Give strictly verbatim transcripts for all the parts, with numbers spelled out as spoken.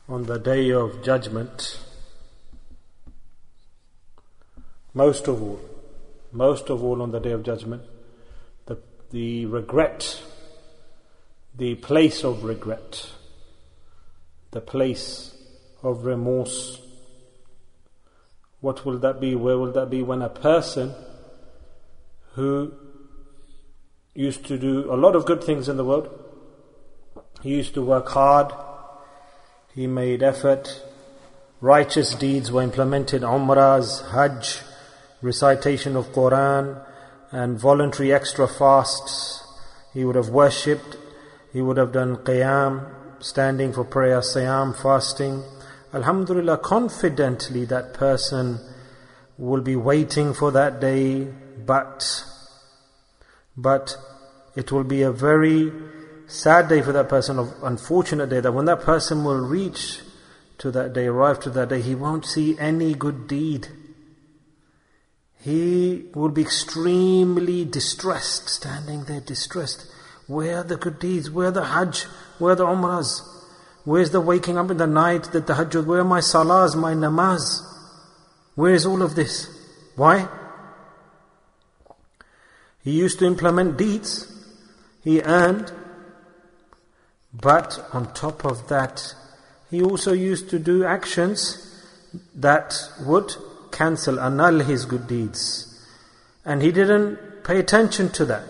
on the Day of Judgment, most of all, most of all on the Day of Judgment, the, the regret, the place of regret, the place of remorse. What will that be? Where will that be? When a person who used to do a lot of good things in the world, he used to work hard, he made effort, righteous deeds were implemented, umrahs, hajj, recitation of Quran, and voluntary extra fasts. He would have worshipped, he would have done qiyam, standing for prayer, siyam, fasting. Alhamdulillah, confidently that person will be waiting for that day, but, but it will be a very sad day for that person, of unfortunate day, that when that person will reach to that day, arrive to that day, he won't see any good deed. He will be extremely distressed, standing there distressed. Where are the good deeds? Where are the hajj? Where are the umrahs? Where's the waking up in the night, the tahajjud? Where are my salahs, my namaz? Where is all of this? Why? He used to implement deeds, he earned, but on top of that, he also used to do actions that would cancel, annul his good deeds. And he didn't pay attention to that.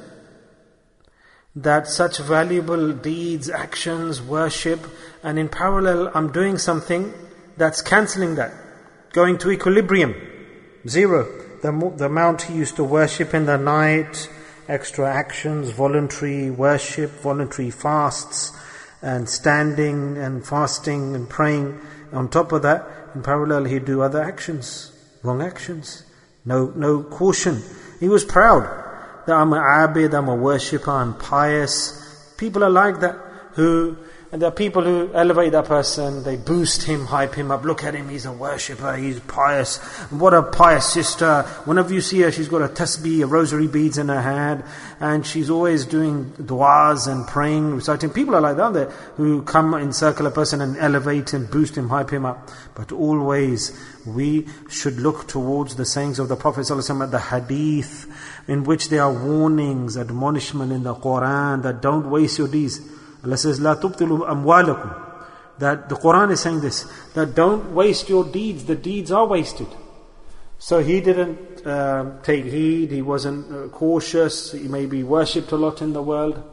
That such valuable deeds, actions, worship, and in parallel I'm doing something that's cancelling that, going to equilibrium, zero. The, the amount he used to worship in the night, extra actions, voluntary worship, voluntary fasts, and standing and fasting and praying. On top of that, in parallel he'd do other actions, wrong actions, no no caution. He was proud that I'm an abid, I'm a worshipper, I'm pious. People are like that, who, and there are people who elevate that person, they boost him, hype him up, look at him, he's a worshipper, he's pious. What a pious sister. Whenever you see her, she's got a tasbih, a rosary beads in her hand, and she's always doing du'as and praying, reciting. People are like that, there, who come encircle a person and elevate him, boost him, hype him up. But always, we should look towards the sayings of the Prophet ﷺ, the hadith, in which there are warnings, admonishment in the Quran, that don't waste your deeds. Allah says, "La tubtilu amwalakum." That the Quran is saying this, that don't waste your deeds. The deeds are wasted. So he didn't uh, take heed. He wasn't uh, cautious. He maybe worshipped a lot in the world.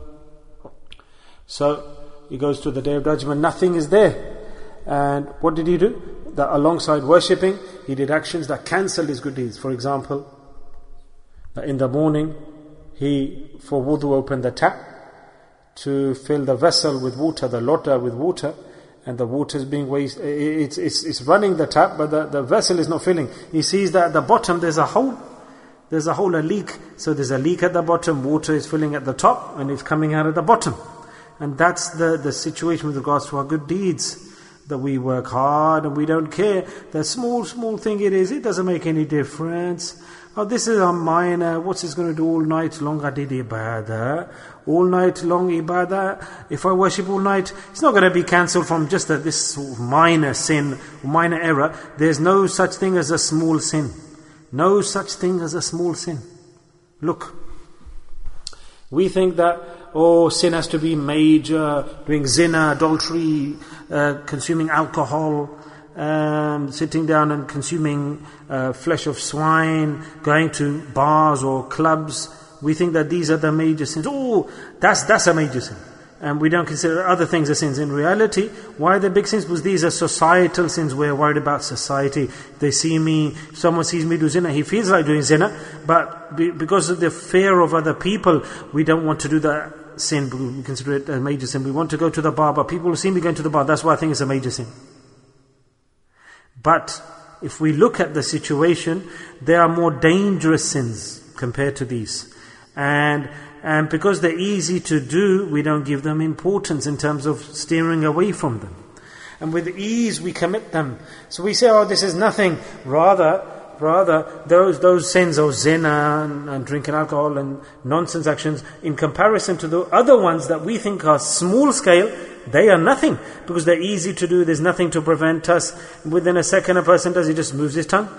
So he goes to the Day of Judgment. Nothing is there. And what did he do? That alongside worshipping, he did actions that cancelled his good deeds. For example, that in the morning, he for wudu opened the tap to fill the vessel with water, the lota with water, and the water is being wasted. It's, it's, it's running the tap, but the, the vessel is not filling. He sees that at the bottom there's a hole, there's a hole, a leak. So there's a leak at the bottom, water is filling at the top, and it's coming out at the bottom. And that's the, the situation with regards to our good deeds. That we work hard and we don't care. The small, small thing it is, it doesn't make any difference. Oh, this is a minor, what's this going to do all night long? I did ibadah. All night long ibadah. If I worship all night, it's not going to be cancelled from just a, this sort of minor sin, minor error. There's no such thing as a small sin. No such thing as a small sin. Look. We think that, oh, sin has to be major, doing zina, adultery, uh, consuming alcohol, um, sitting down and consuming uh, flesh of swine, going to bars or clubs. We think that these are the major sins. Oh, that's that's a major sin. And we don't consider other things as sins. In reality, why are they big sins? Because these are societal sins. We're worried about society. They see me, if someone sees me do zina, he feels like doing zina, but because of the fear of other people, we don't want to do that sin, because we consider it a major sin. We want to go to the bar, but people will see me going to the bar. That's why I think it's a major sin. But if we look at the situation, there are more dangerous sins compared to these. And And because they're easy to do, we don't give them importance in terms of steering away from them. And with ease we commit them. So we say, oh, this is nothing. Rather, rather those those sins of zina and, and drinking alcohol and nonsense actions, in comparison to the other ones that we think are small scale, they are nothing, because they're easy to do, there's nothing to prevent us. Within a second a person does, he just moves his tongue,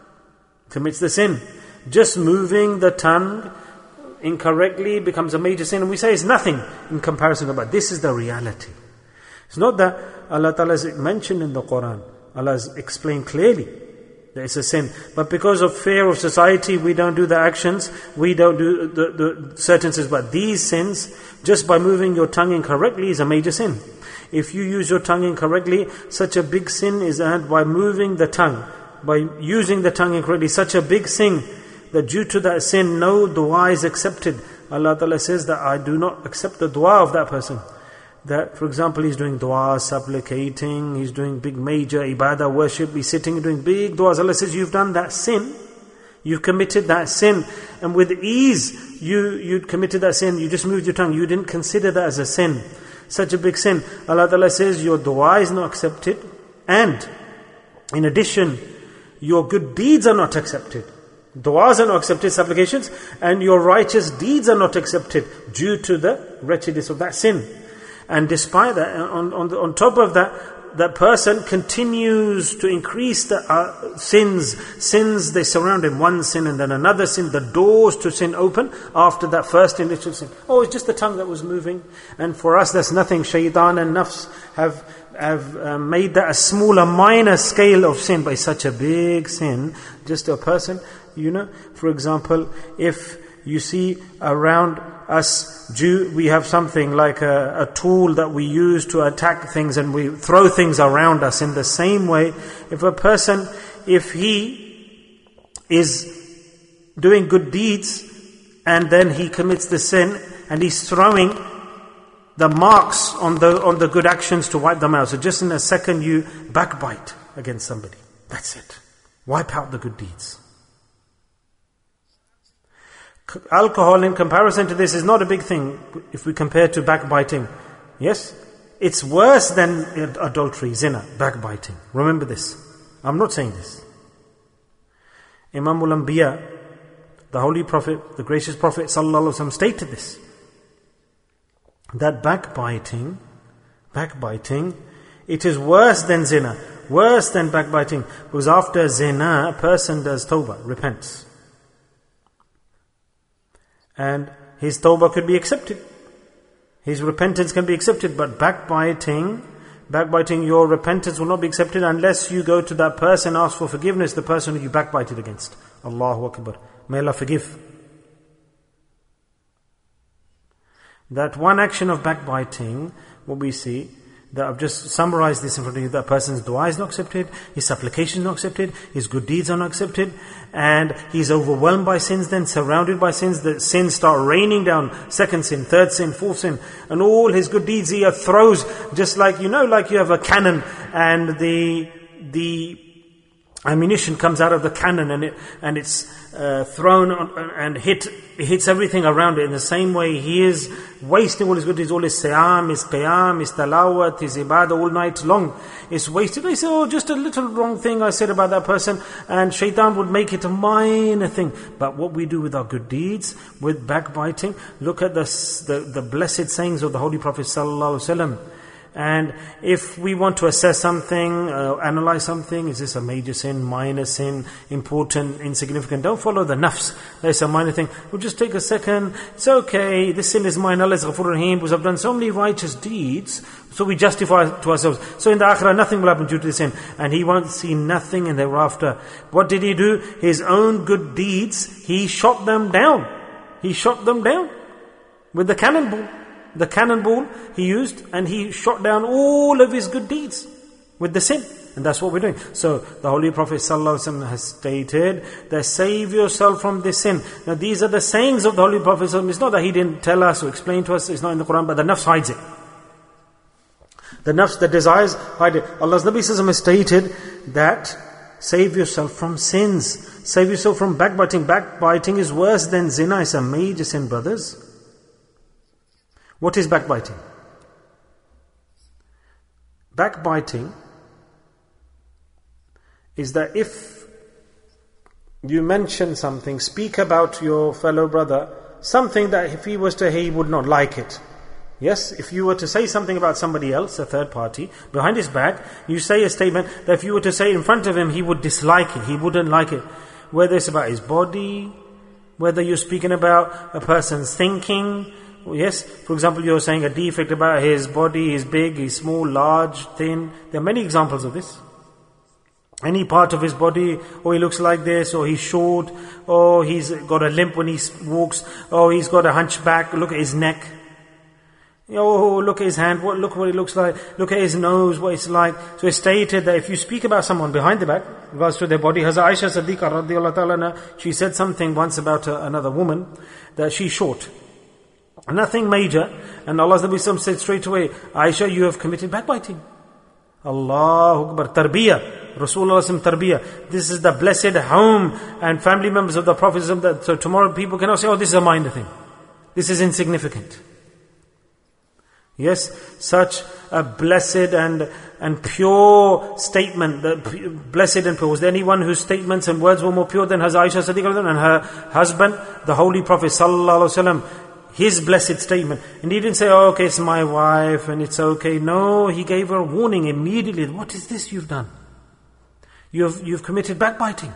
commits the sin. Just moving the tongue incorrectly becomes a major sin, and we say it's nothing in comparison to that. This is the reality. It's not that Allah Ta'ala has mentioned in the Quran, Allah has explained clearly that it's a sin, but because of fear of society, we don't do the actions, we don't do the, the certain sins. But these sins, just by moving your tongue incorrectly, is a major sin. If you use your tongue incorrectly, such a big sin is earned by moving the tongue, by using the tongue incorrectly. Such a big sin that due to that sin, no dua is accepted. Allah Ta'ala says that I do not accept the dua of that person. That, for example, he's doing dua, supplicating, he's doing big major ibadah, worship, he's sitting doing big duas. Allah says, you've done that sin, you've committed that sin, and with ease you you committed that sin, you just moved your tongue, you didn't consider that as a sin. Such a big sin. Allah Ta'ala says, your dua is not accepted, and in addition, your good deeds are not accepted. Duas are not accepted, supplications, and your righteous deeds are not accepted due to the wretchedness of that sin. And despite that, on, on, on top of that, that person continues to increase the uh, sins. Sins, they surround him. One sin and then another sin. The doors to sin open after that first initial sin. Oh, it's just the tongue that was moving. And for us, that's nothing. Shaitan and nafs have, have uh, made that a smaller, minor scale of sin. But it's such a big sin. Just a person, you know, for example, if you see around us, Jew, we have something like a, a tool that we use to attack things, and we throw things around us. In the same way, if a person, if he is doing good deeds and then he commits the sin and he's throwing the marks on the on the good actions to wipe them out. So just in a second you backbite against somebody. That's it. Wipe out the good deeds. Alcohol in comparison to this is not a big thing if we compare to backbiting. Yes? It's worse than adultery, zina, backbiting. Remember this. I'm not saying this. Imam al-Anbiya, the Holy Prophet, the gracious Prophet sallallahu alaihi wasallam stated this. That backbiting, backbiting, it is worse than zina, worse than backbiting. Because after zina, a person does tawbah, repents. And his tawbah could be accepted. His repentance can be accepted. But backbiting, backbiting, your repentance will not be accepted unless you go to that person, ask for forgiveness, the person who you backbited against. Allahu Akbar. May Allah forgive. That one action of backbiting, what we see, that I've just summarized this in front of you, that person's dua is not accepted, his supplication is not accepted, his good deeds are not accepted, and he's overwhelmed by sins, then surrounded by sins, the sins start raining down, second sin, third sin, fourth sin, and all his good deeds he throws, just like, you know, like you have a cannon, and the, the ammunition comes out of the cannon, and it, and it's uh, thrown on, and hit, hits everything around it. In the same way, he is wasting all his good deeds, all his siyam, his qiyam, his talawat, his ibadah all night long. It's wasted. They say, oh, just a little wrong thing I said about that person, and shaitan would make it a minor thing. But what we do with our good deeds, with backbiting, look at the, the, the blessed sayings of the Holy Prophet sallallahu alaihi wasallam. And if we want to assess something, uh, analyze something, is this a major sin, minor sin, important, insignificant? Don't follow the nafs. That's a minor thing. We'll just take a second. It's okay. This sin is minor. Allah is Ghafur Rahim, because I've done so many righteous deeds. So we justify to ourselves. So in the akhirah, nothing will happen due to the sin. And he won't see nothing in thereafter. What did he do? His own good deeds, he shot them down. He shot them down with the cannonball. The cannonball he used, and he shot down all of his good deeds with the sin. And that's what we're doing. So the Holy Prophet ﷺ has stated that save yourself from this sin. Now these are the sayings of the Holy Prophet ﷺ. It's not that he didn't tell us or explain to us, it's not in the Quran, but the nafs hides it. The nafs, the desires hide it. Allah's Nabi ﷺ has stated that save yourself from sins. Save yourself from backbiting. Backbiting is worse than zina. It's a major sin, brothers. What is backbiting? Backbiting is that if you mention something, speak about your fellow brother, something that if he was to hear, he would not like it. Yes, if you were to say something about somebody else, a third party, behind his back, you say a statement that if you were to say it in front of him, he would dislike it, he wouldn't like it. Whether it's about his body, whether you're speaking about a person's thinking. Yes, for example, you're saying a defect about his body, he's big, he's small, large, thin. There are many examples of this. Any part of his body, or he looks like this, or he's short, or he's got a limp when he walks, or he's got a hunchback, look at his neck. Oh, look at his hand, what, look what it looks like, look at his nose, what it's like. So it's stated that if you speak about someone behind the back, regards to their body, Hazrat Aisha Siddiqa radiallahu ta'ala, she said something once about uh, another woman, that she's short. Nothing major, and Allah's Nabi said straight away, Aisha, you have committed backbiting. Allahu Akbar, tarbiyah, Rasulullah tarbiyah. This is the blessed home and family members of the Prophet. So tomorrow people cannot say, oh, this is a minor thing. This is insignificant. Yes, such a blessed and and pure statement, the blessed and pure. Was there anyone whose statements and words were more pure than Hazrat Aisha Siddiqa and her husband, the Holy Prophet Sallallahu Alaihi Wasallam? His blessed statement. And he didn't say, oh, okay, it's my wife and it's okay. No, he gave her a warning immediately. What is this you've done? You've you've committed backbiting.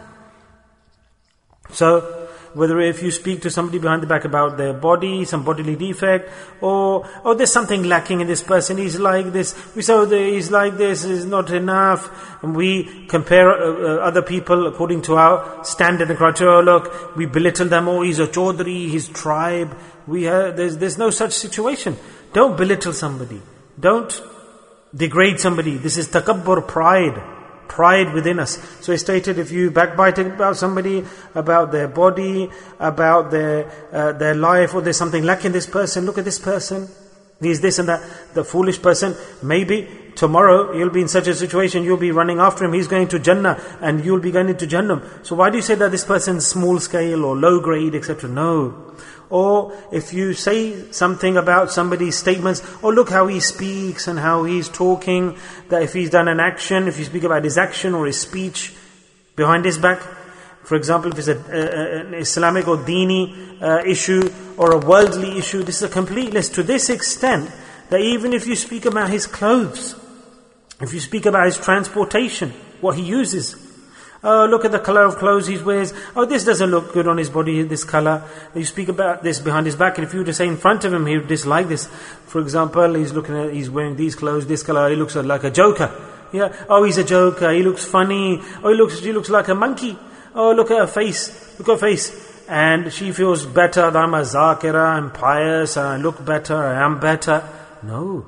So, whether if you speak to somebody behind the back about their body, some bodily defect, or oh, there's something lacking in this person, he's like this, we say, oh, he's like this, is not enough, and we compare uh, uh, other people according to our standard and criteria. Oh, look, we belittle them, oh, he's a Chaudhry, his tribe, we have, there's, there's no such situation. Don't belittle somebody. Don't degrade somebody. This is takabbur, pride. Pride within us. So he stated, if you backbite about somebody, about their body, about their uh, their life, or there's something lacking in this person, look at this person, he's this and that, the foolish person, maybe tomorrow you'll be in such a situation, you'll be running after him, he's going to Jannah, and you'll be going into Jannah. So why do you say that this person's small scale or low grade, et cetera? No. Or if you say something about somebody's statements, oh, look how he speaks and how he's talking, that if he's done an action, if you speak about his action or his speech behind his back, for example, if it's a, a, an Islamic or Dini uh, issue or a worldly issue, this is a complete list to this extent that even if you speak about his clothes, if you speak about his transportation, what he uses, oh, look at the color of clothes he wears. Oh, this doesn't look good on his body, this color. You speak about this behind his back, and if you were to say in front of him, he would dislike this. For example, he's looking at, he's wearing these clothes, this color, he looks like a joker. Yeah. Oh, he's a joker, he looks funny. Oh, he looks, he looks like a monkey. Oh, look at her face, look at her face. And she feels better, that I'm a zakira, I'm pious, I look better, I am better. No.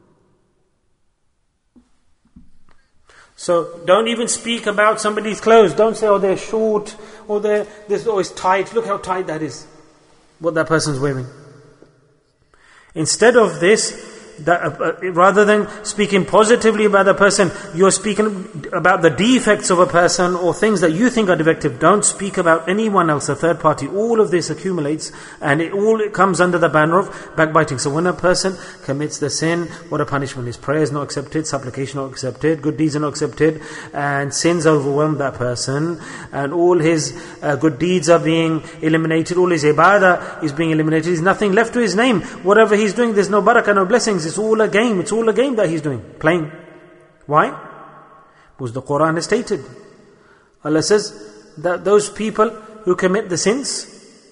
So don't even speak about somebody's clothes. Don't say, oh, they're short, or they're, this, oh, it's tight. Look how tight that is, what that person's wearing. Instead of this, that, uh, rather than speaking positively about the person, you're speaking about the defects of a person or things that you think are defective. Don't speak about anyone else, a third party. All of this accumulates, and it all it comes under the banner of backbiting. So when a person commits the sin, what a punishment is. Prayer is not accepted, supplication not accepted, good deeds are not accepted, and sins overwhelm that person, and all his uh, good deeds are being eliminated, all his ibadah is being eliminated. There's nothing left to his name. Whatever he's doing, there's no barakah, no blessings. It's all a game. It's all a game that he's doing, playing. Why? Because the Quran has stated. Allah says that those people who commit the sins,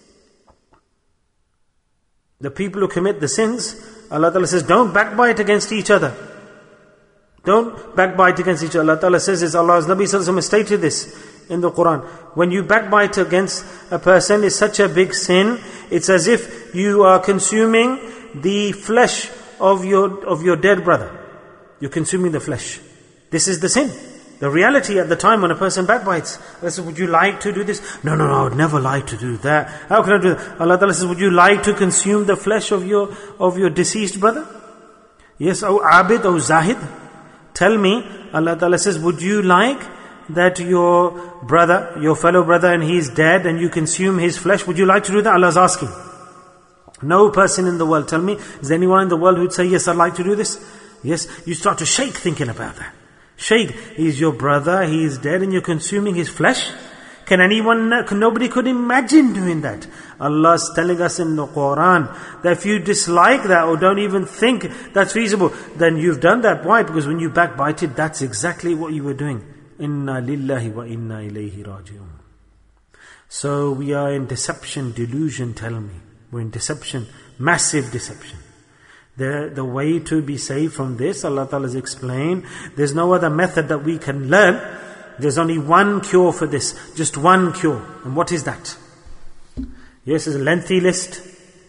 the people who commit the sins, Allah Ta'ala says, don't backbite against each other. Don't backbite against each other. Allah Ta'ala says this, Allah's Nabi Sallallahu Alaihi Wasallam stated this in the Quran. When you backbite against a person, it's such a big sin. It's as if you are consuming the flesh of your of your dead brother. You're consuming the flesh. This is the sin. The reality at the time when a person backbites. Allah says, would you like to do this? No, no, no, I would never like to do that. How can I do that? Allah Ta'ala says, would you like to consume the flesh of your of your deceased brother? Yes, O Abid, O Zahid. Tell me, Allah Ta'ala says, would you like that your brother, your fellow brother, and he's dead and you consume his flesh? Would you like to do that? Allah's asking. No person in the world, tell me, is there anyone in the world who would say, yes, I'd like to do this? Yes, you start to shake thinking about that. Shake, he's your brother, he is dead and you're consuming his flesh? Can anyone, nobody could imagine doing that. Allah is telling us in the Quran that if you dislike that or don't even think that's feasible, then you've done that. Why? Because when you backbited, that's exactly what you were doing. Inna lillahi wa inna ilayhi raji'un. So we are in deception, delusion, tell me. We're in deception, massive deception. The, the way to be saved from this, Allah Ta'ala has explained, there's no other method that we can learn. There's only one cure for this, just one cure. And what is that? Yes, it's a lengthy list.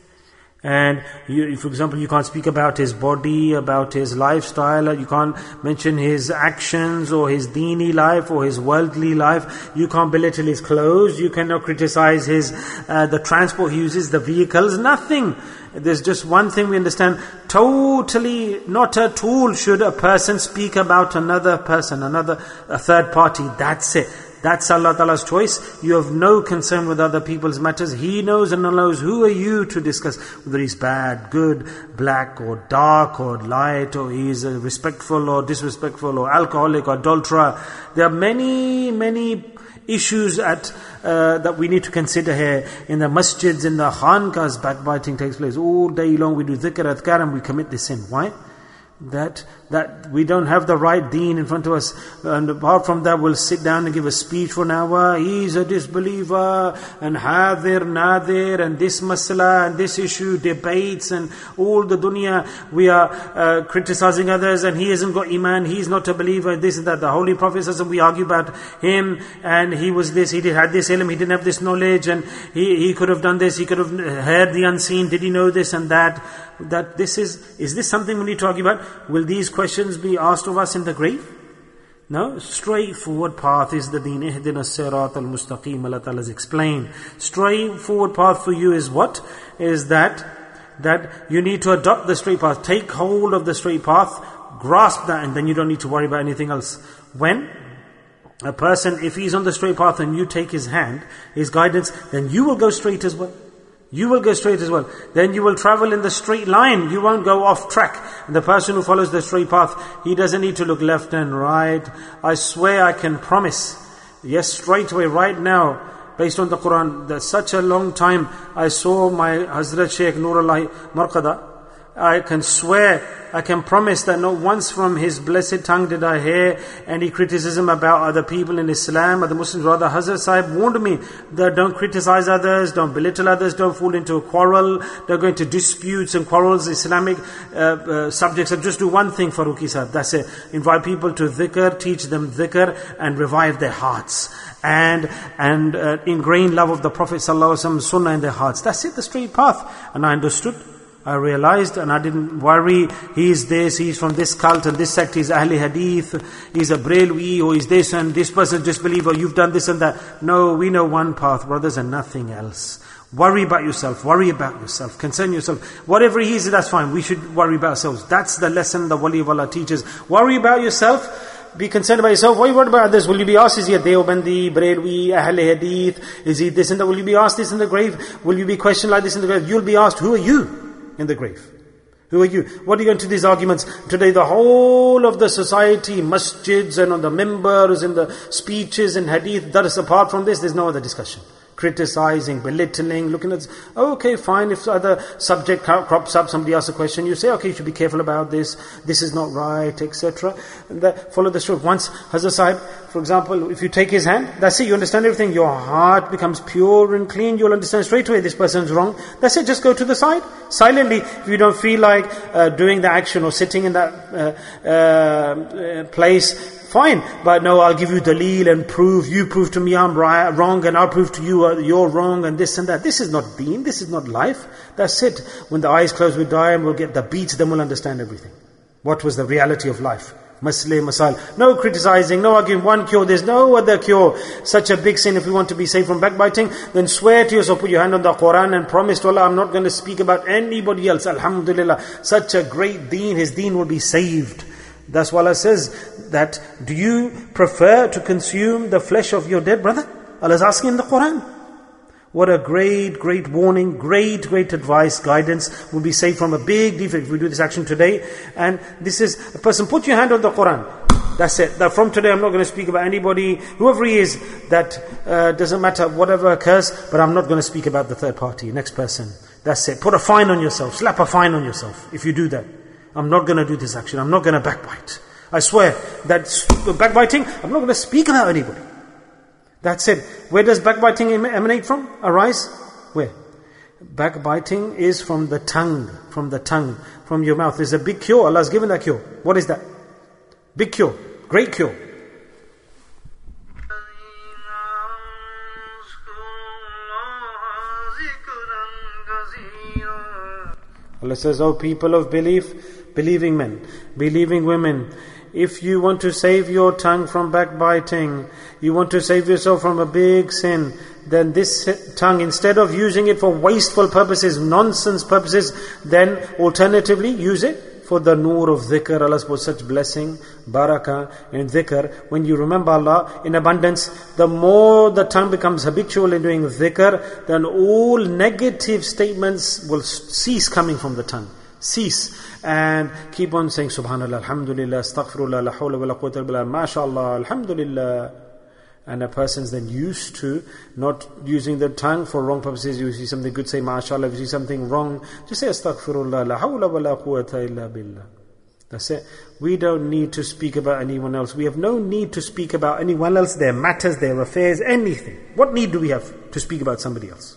And you, for example, you can't speak about his body, about his lifestyle, you can't mention his actions or his deeni life or his worldly life. You can't belittle his clothes, you cannot criticize his uh, the transport he uses, the vehicles, nothing. There's just one thing we understand, totally not at all should a person speak about another person, another a third party. That's it. That's Allah Ta'ala's choice. You have no concern with other people's matters. He knows and knows. Who are you to discuss whether he's bad, good, black or dark or light, or he's respectful or disrespectful or alcoholic or adulterer. There are many, many issues at uh, that we need to consider here. In the masjids, in the khanqahs, backbiting takes place. All day long we do dhikr, adhkar, and we commit this sin. Why? That that we don't have the right deen in front of us, and apart from that we'll sit down and give a speech for an hour. He's a disbeliever, and hadir, nadir, and this masala, and this issue, debates, and all the dunya. We are uh, criticizing others, and he hasn't got iman, he's not a believer, this and that. The Holy Prophet says, we argue about him, and he was this, he did had this ilm, he didn't have this knowledge, and he, he could have done this, he could have heard the unseen, did he know this and that? That this is, is this something we need to argue about? Will these questions be asked of us in the grave? No, straightforward path is the deen. Ihdina as-sirat al-mustaqim, Allah Ta'ala has explained. Straightforward path for you is what? Is that, that you need to adopt the straight path. Take hold of the straight path, grasp that, and then you don't need to worry about anything else. When a person, if he's on the straight path and you take his hand, his guidance, then you will go straight as well. You will go straight as well. Then you will travel in the straight line. You won't go off track. And the person who follows the straight path, he doesn't need to look left and right. I swear I can promise. Yes, straight away, right now, based on the Quran, that such a long time I saw my Hazrat Shaykh Nurullah Marqada. I can swear, I can promise that not once from his blessed tongue did I hear any criticism about other people in Islam, other Muslims. Rather, Hazrat Sahib warned me that don't criticize others, don't belittle others, don't fall into a quarrel, don't go into disputes and quarrels, Islamic uh, uh, subjects. And just do one thing, Farooqi Sahib, that's it. Invite people to dhikr, teach them dhikr, and revive their hearts. And and uh, ingrain love of the Prophet ﷺ, sunnah in their hearts. That's it, the straight path. And I understood. I realized, and I didn't worry, he's this, he's from this cult and this sect, he's Ahl Hadith, he's a Brelwi, or he's this, and this person disbeliever, you've done this and that. No, we know one path, brothers, and nothing else. Worry about yourself, worry about yourself, concern yourself. Whatever he is, that's fine. We should worry about ourselves. That's the lesson the Wali of Allah teaches. Worry about yourself, be concerned about yourself. Why worry about others? Will you be asked, is he a Deobandi, Brelwi, Ahl Hadith, is he this and that? Will you be asked this in the grave? Will you be questioned like this in the grave? You'll be asked, who are you in the grave? Who are you? What are you going to these arguments? Today the whole of the society, masjids and on the members and the speeches and hadith, that is apart from this, there's no other discussion. Criticizing, belittling, looking at, okay, fine, if other subject crops up, somebody asks a question, you say, okay, you should be careful about this, this is not right, et cetera. And that, follow the stroke. Once Hazrat Sahib, for example, if you take his hand, that's it, you understand everything, your heart becomes pure and clean, you'll understand straight away this person's wrong. That's it, just go to the side, silently. If you don't feel like uh, doing the action or sitting in that uh, uh, place, fine, but no, I'll give you daleel and prove, you prove to me I'm right, wrong, and I'll prove to you uh, you're wrong, and this and that. This is not deen, this is not life. That's it. When the eyes close, we die and we'll get the beats, then we'll understand everything. What was the reality of life? Masle, masal. No criticizing, no arguing, one cure, there's no other cure. Such a big sin. If we want to be safe from backbiting, then swear to yourself, put your hand on the Quran and promise to Allah, I'm not going to speak about anybody else. Alhamdulillah. Such a great deen, his deen will be saved. That's why Allah says that, do you prefer to consume the flesh of your dead brother? Allah is asking in the Quran. What a great, great warning, great, great advice, guidance. Will be saved from a big defect if we do this action today. And this is, a person, put your hand on the Quran. That's it. That from today I'm not going to speak about anybody, whoever he is, that uh, doesn't matter, whatever occurs, but I'm not going to speak about the third party, next person. That's it. Put a fine on yourself. Slap a fine on yourself if you do that. I'm not going to do this action. I'm not going to backbite. I swear that backbiting, I'm not going to speak about anybody. That's it. Where does backbiting emanate from? Arise? Where? Backbiting is from the tongue. From the tongue. From your mouth. There's a big cure. Allah has given that cure. What is that? Big cure. Great cure. Allah says, "O people of belief, believing men, believing women, if you want to save your tongue from backbiting, you want to save yourself from a big sin, then this tongue, instead of using it for wasteful purposes, nonsense purposes, then alternatively use it for the nur of dhikr." Allah puts such blessing, barakah in dhikr. When you remember Allah in abundance, the more the tongue becomes habitual in doing dhikr, then all negative statements will cease coming from the tongue. Cease. And keep on saying Subhanallah, Alhamdulillah, Astaghfirullah, La hawla wa la quwwata illa billah, MashaAllah, Alhamdulillah. And a person's then used to not using the tongue for wrong purposes. You see something good, say MashaAllah. If you see something wrong, just say Astaghfirullah, La hawla wa la quwwata illa billah. That's it. We don't need to speak about anyone else. We have no need to speak about anyone else, their matters, their affairs, anything. What need do we have to speak about somebody else?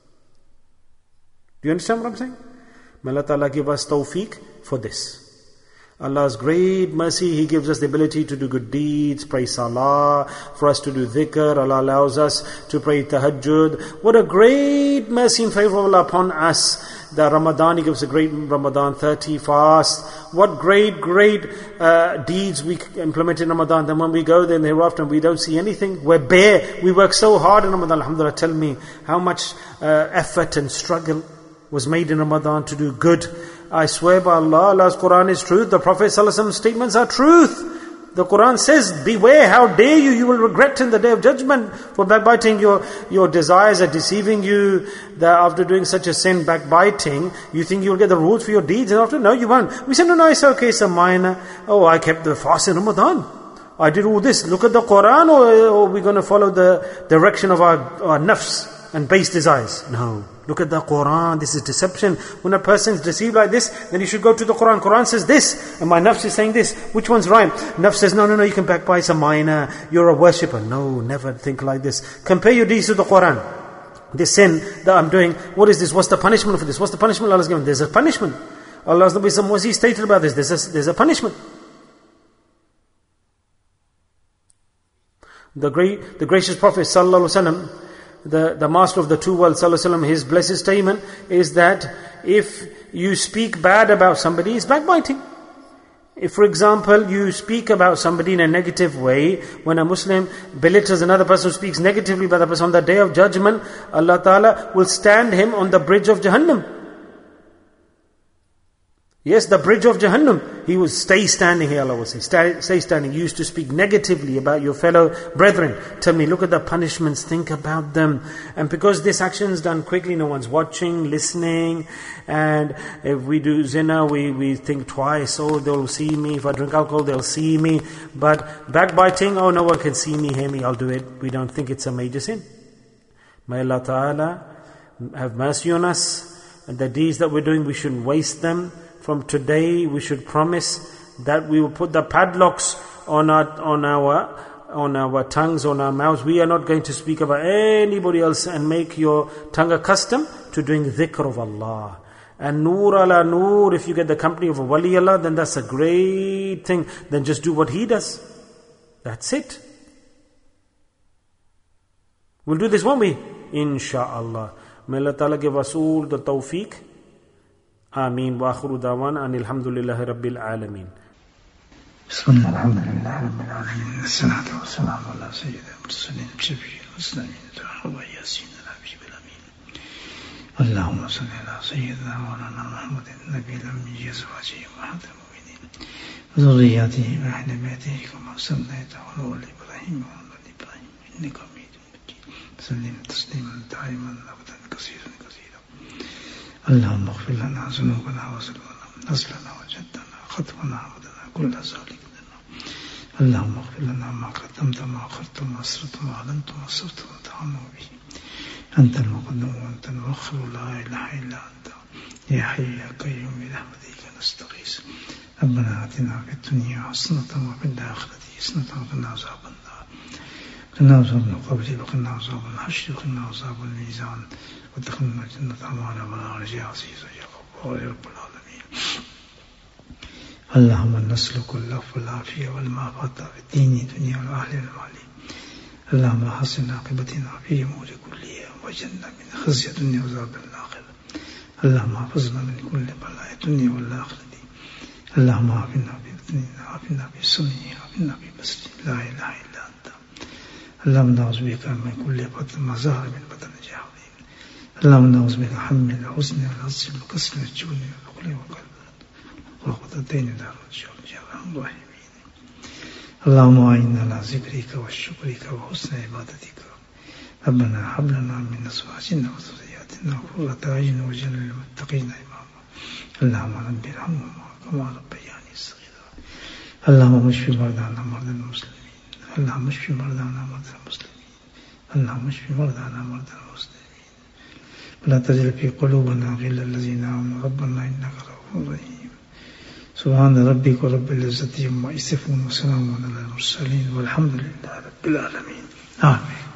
Do you understand what I'm saying? May Allah Ta'ala give us tawfiq for this. Allah's great mercy, He gives us the ability to do good deeds, pray salah, for us to do dhikr. Allah allows us to pray tahajjud. What a great mercy and favor of Allah upon us. The Ramadan, He gives a great Ramadan thirty fast. What great, great uh, deeds we implement in Ramadan. Then when we go there and thereafter we don't see anything, we're bare. We work so hard in Ramadan. Alhamdulillah, tell me how much uh, effort and struggle was made in Ramadan to do good. I swear by Allah, Allah's Quran is truth. The Prophet ﷺ's statements are truth. The Quran says, beware, how dare you, you will regret in the day of judgment for backbiting. Your, your desires are deceiving you. That after doing such a sin, backbiting, you think you'll get the rewards for your deeds, and after, no, you won't. We say, no, no, it's okay, it's a minor. Oh, I kept the fast in Ramadan. I did all this. Look at the Quran, or, or we're going to follow the direction of our, our nafs and base desires. No. Look at the Quran. This is deception. When a person is deceived like this, then you should go to the Quran. Quran says this, and my nafs is saying this. Which one's right? Nafs says, no, no, no, you can backbite, it's a minor. You're a worshipper. No, never think like this. Compare your deeds to the Quran. This sin that I'm doing, what is this? What's the punishment for this? What's the punishment Allah's given? There's a punishment. Allah's Nabi Sallallahu Alaihi Wasallam, stated about this. There's a, there's a punishment. The great, the gracious Prophet Sallallahu Alaihi Wasallam, The, the master of the two worlds, Sallallahu Alaihi Wasallam, his blessed statement is that if you speak bad about somebody, it's backbiting. If, for example, you speak about somebody in a negative way, when a Muslim belittles another person who speaks negatively about the person, on the day of judgment, Allah Ta'ala will stand him on the bridge of Jahannam. Yes, the bridge of Jahannam. He will stay standing here, Allah will say. Stay, stay standing. You used to speak negatively about your fellow brethren. Tell me, look at the punishments, think about them. And because this action is done quickly, no one's watching, listening. And if we do zina, we, we think twice. Oh, they'll see me. If I drink alcohol, they'll see me. But backbiting, oh, no one can see me, hear me, I'll do it. We don't think it's a major sin. May Allah Ta'ala have mercy on us. And the deeds that we're doing, we shouldn't waste them. From today, we should promise that we will put the padlocks on our on our on our tongues, on our mouths. We are not going to speak about anybody else, and make your tongue accustomed to doing dhikr of Allah. And nur ala nur, if you get the company of a wali Allah, then that's a great thing. Then just do what he does. That's it. We'll do this, won't we? Insha'Allah. May Allah Ta'ala give us all the tawfiq. آمين وآخر دعوانا أن الحمد لله رب العالمين. بسم الله الحمد لله رب العالمين والصلاة والسلام على سيد المرسلين شفيع المسلمين وياسين الحبيب الأمين. اللهم صل على سيدنا مولانا محمد النبي الأمي أزواجه وأحد المؤمنين وذرياته وأهل بيته كما صليت على آل إبراهيم وعلى آل إبراهيم إنك حميد مجيد. سلم تسليما دائما أبدا كثيرا كثيرا. اللهم اغفر لنا ذنوبنا وزلنا نزلنا وجدنا خطونا عبدنا كل ذلك لنا اللهم اغفر لنا ما قدمت ما أخرت ما أسررت ما أعلنت ما أسررت ما تعلم به. أنت المقدم وأنت المؤخر لا إله إلا أنت يا حي يا قيوم برحمتك نستغيث. ربنا آتنا في الدنيا حسنة وفي الآخرة حسنة وقنا عذاب النار. قنا عذاب القبر وقنا عذاب الحشر وقنا عذاب الميزان وادخلنا الجنة مع الأبرار يا عزيز يا غفار يا رب العالمين. اللهم نسألك العفو والعافية والمعافاة في الدين والدنيا والأهل والمال. اللهم حسن عاقبتنا في أمور كلها وجنة من خزي الدنيا وعذاب الآخرة. اللهم احفظنا من كل بلاء الدنيا والآخرة. اللهم عافنا في بدننا عافنا في سمعنا عافنا في بصرنا لا إله إلا أنت. اللهم نعوذ بك من كل بطن ما ظهر من بطن جهنم. اللهم نعوذ بك حم الحزن والعسر والكسل والجبن والبخل والقلب وقوة الدين دار الشر يا أرحم الراحمين. اللهم أعنا على ذكرك وشكرك وحسن عبادتك. ربنا هب لنا من أزواجنا وذرياتنا قرة أعين واجعلنا للمتقين إماما. اللهم رب ارحمهما كما ربياني صغيرا. اللهم اشف مرضانا مرضى المسلمين. اللهم اشف مرضانا مرضى المسلمين. اللهم اشف مرضانا مرضى المسلمين. ولا تجعل في قلوبنا غلا الذين آمنوا ربنا إنك رؤوف رحيم. سبحان ربك رب العزة عما يصفون وسلام على المرسلين والحمد لله رب العالمين. آمين.